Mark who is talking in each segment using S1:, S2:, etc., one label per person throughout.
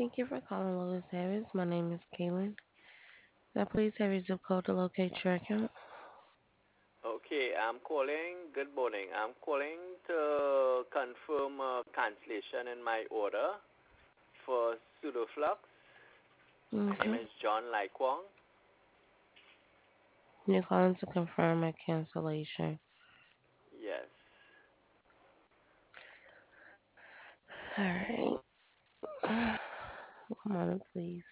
S1: Thank you for calling Willis Harris. My name is Kaylin. Can I please have your zip code to locate your account?
S2: Okay, I'm calling. Good morning. I'm calling to confirm a cancellation in my order for Pseudoflux. My name
S1: Mm-hmm.
S2: is John Lai Kwong.
S1: You're calling to confirm a cancellation.
S2: Yes.
S1: All right. One moment, please.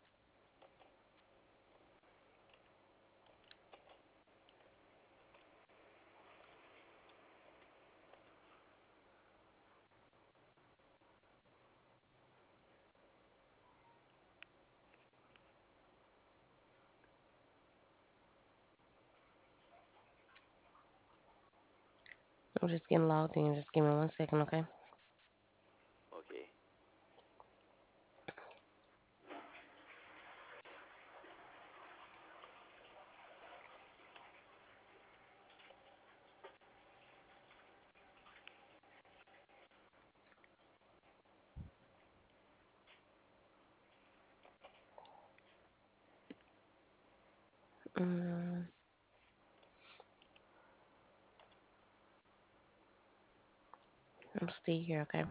S1: I'm just getting logged in. Just give me 1 second, okay?
S2: Okay.
S1: Mm, I'm still here, okay?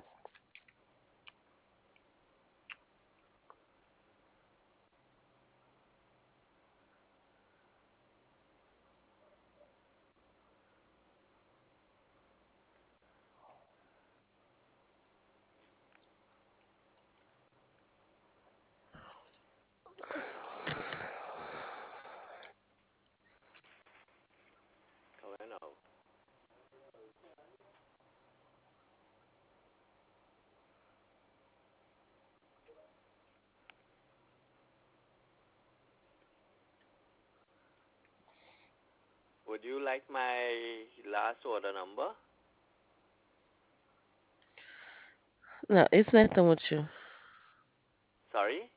S2: Coming out. Would you like my last order number?
S1: No, it's nothing with you.
S2: Sorry?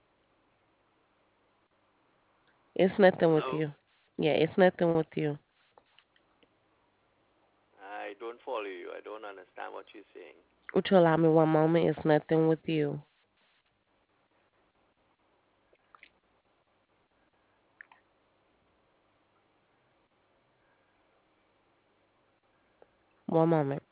S1: It's nothing with
S2: Hello?
S1: you. Yeah, it's nothing with you.
S2: I don't follow you. I don't understand what you're saying.
S1: Would you allow me 1 moment? It's nothing with you. One moment.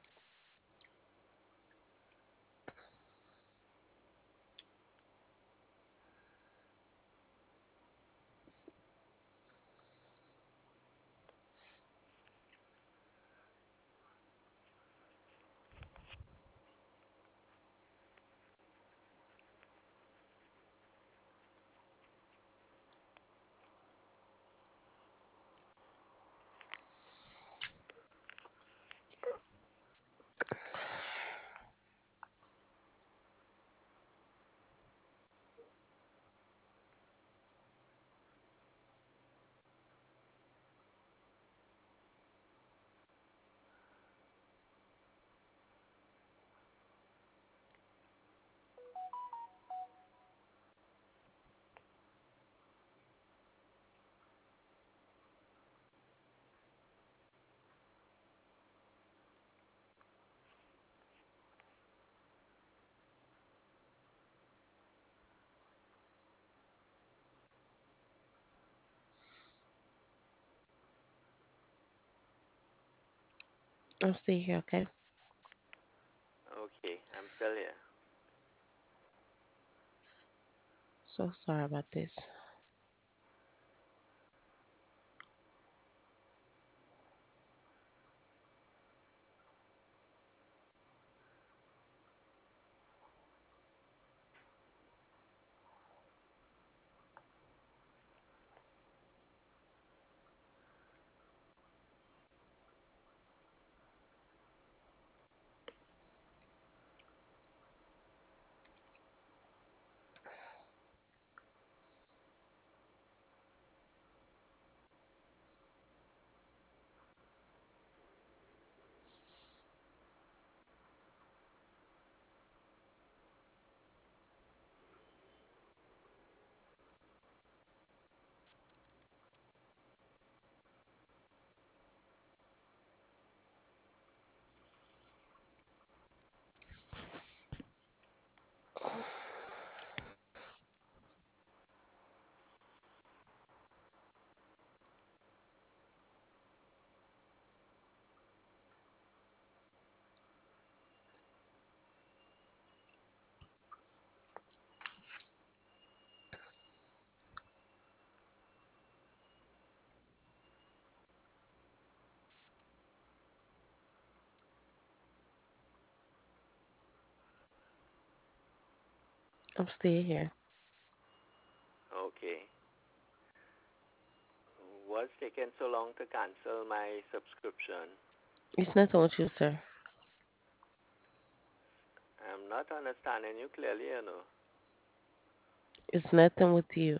S1: I'm still here, okay?
S2: Okay, I'm still here.
S1: So sorry about this. I'm still here.
S2: Okay. What's taking so long to cancel my subscription?
S1: It's nothing with you, sir.
S2: I'm not understanding you clearly, you know.
S1: It's nothing with you.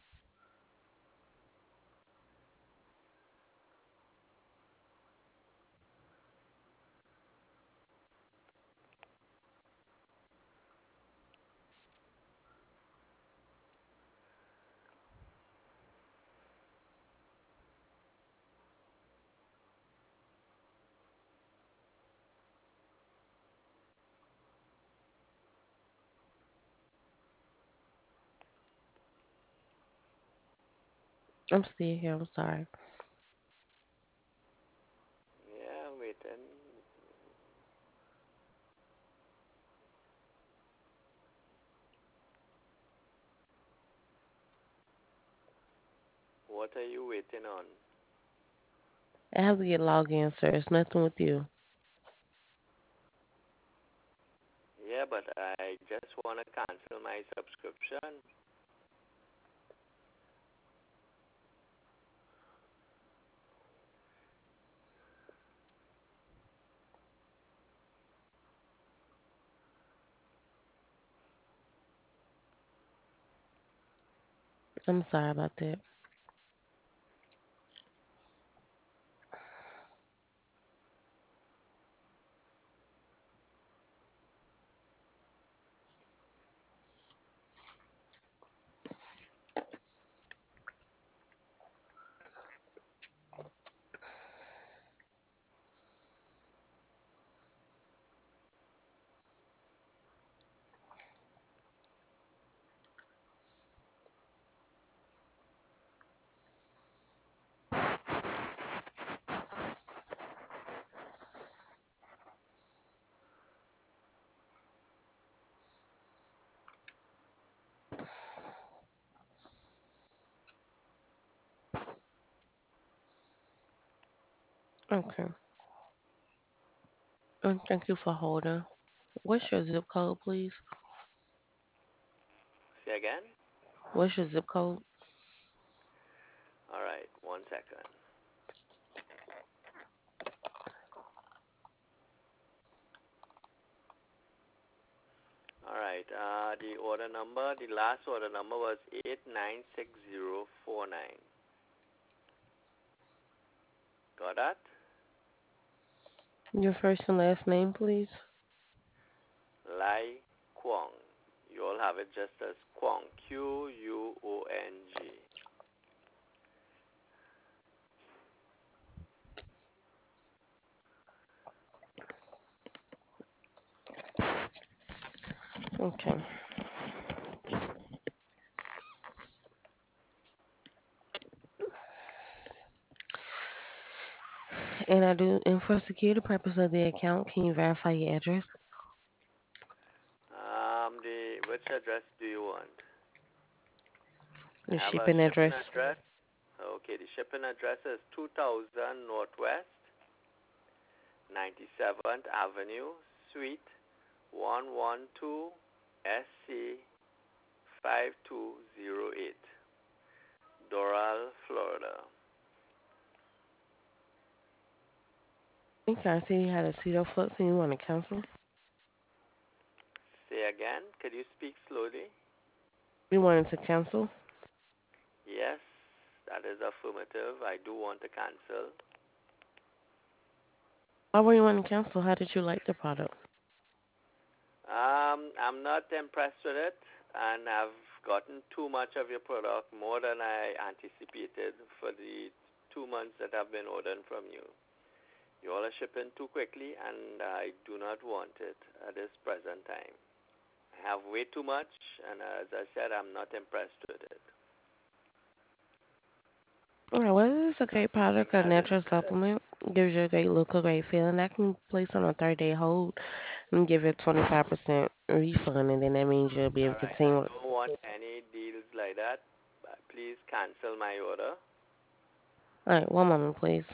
S1: I'm still here. I'm sorry.
S2: Yeah, waiting. What are you waiting on?
S1: I have to get logged in, sir. It's nothing with you.
S2: Yeah, but I just want to cancel my subscription.
S1: I'm sorry about that. Okay. Thank you for holding. What's your zip code, please?
S2: Say again?
S1: What's your zip code?
S2: All right, 1 second. All right, the last order number was 896049. Got that?
S1: Your first and last name, please.
S2: Lai Kwong. You all have it just as Kwong. Quong.
S1: Okay. And for security purpose of the account, can you verify your address?
S2: Which address do you want? I
S1: Your
S2: have a
S1: shipping
S2: shipping
S1: address?
S2: address. Okay, the shipping address is 2000 Northwest 97th Avenue, Suite 112, SC 5208, Doral, Florida.
S1: Okay, I see you had a Cedo Flux and you want to cancel.
S2: Say again, could you speak slowly?
S1: You wanted to cancel?
S2: Yes, that is affirmative. I do want to cancel.
S1: Why were you wanting to cancel? How did you like the product?
S2: I'm not impressed with it, and I've gotten too much of your product, more than I anticipated for the 2 months that I've been ordering from you. You all are shipping too quickly, and I do not want it at this present time. I have way too much, and as I said, I'm not impressed with it.
S1: Alright, well, this is a great product, a
S2: As it,
S1: natural supplement. Gives you a great look, a great feeling. I can place on a 30-day hold and give you a 25% refund, and then that means you'll be able
S2: all
S1: to
S2: right, I
S1: continue.
S2: don't want any deals like that. Please cancel my order.
S1: Alright, one moment, please.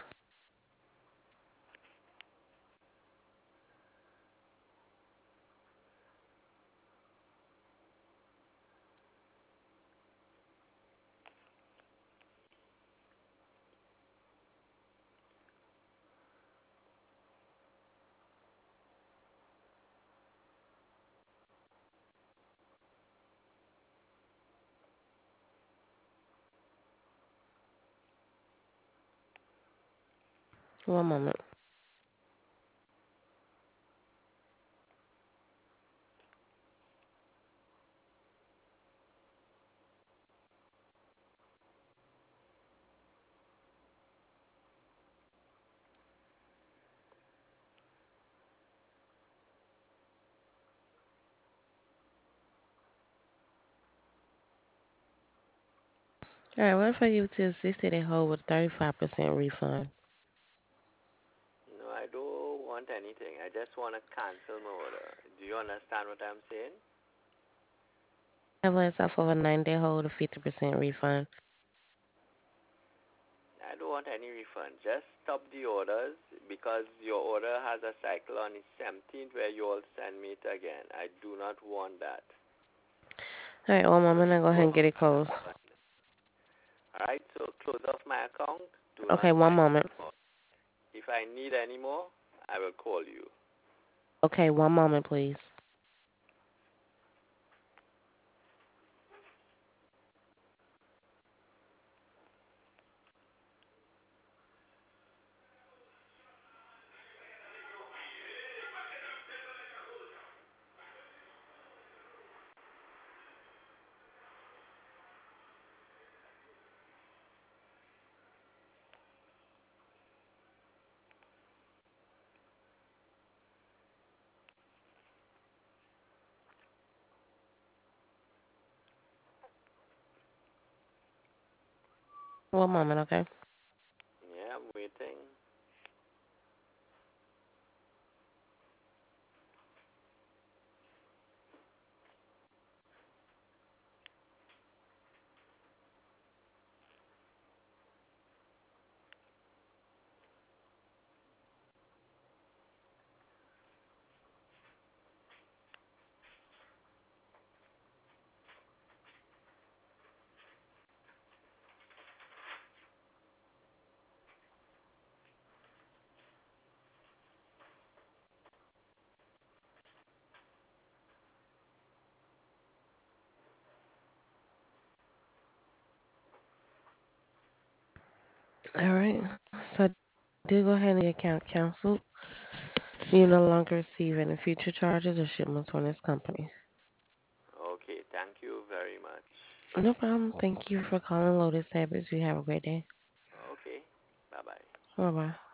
S1: One moment. All right, what if I give it to a 60-day hold with a 35% refund?
S2: No, I don't want anything. I just want to cancel my order. Do you understand what I'm saying?
S1: Have less off of a 9-day hold, a 50% refund.
S2: I don't want any refund. Just stop the orders because your order has a cycle on the 17th where you all send me it again. I do not want that.
S1: All right, one
S2: So
S1: moment.
S2: you
S1: I'll go ahead
S2: close
S1: and get
S2: off
S1: it
S2: my
S1: closed.
S2: account. Alright, so close off my account. Do not
S1: Okay, one
S2: send
S1: moment.
S2: more. If I need any more, I will call you.
S1: Okay, one moment, please. One moment, okay?
S2: Yeah, I'm waiting.
S1: All right. So I did go ahead and get account canceled. You no longer receive any future charges or shipments from this company.
S2: Okay, thank you very much.
S1: No problem. Thank you for calling Lotus Habits. You have a great day.
S2: Okay, bye bye.
S1: Bye bye.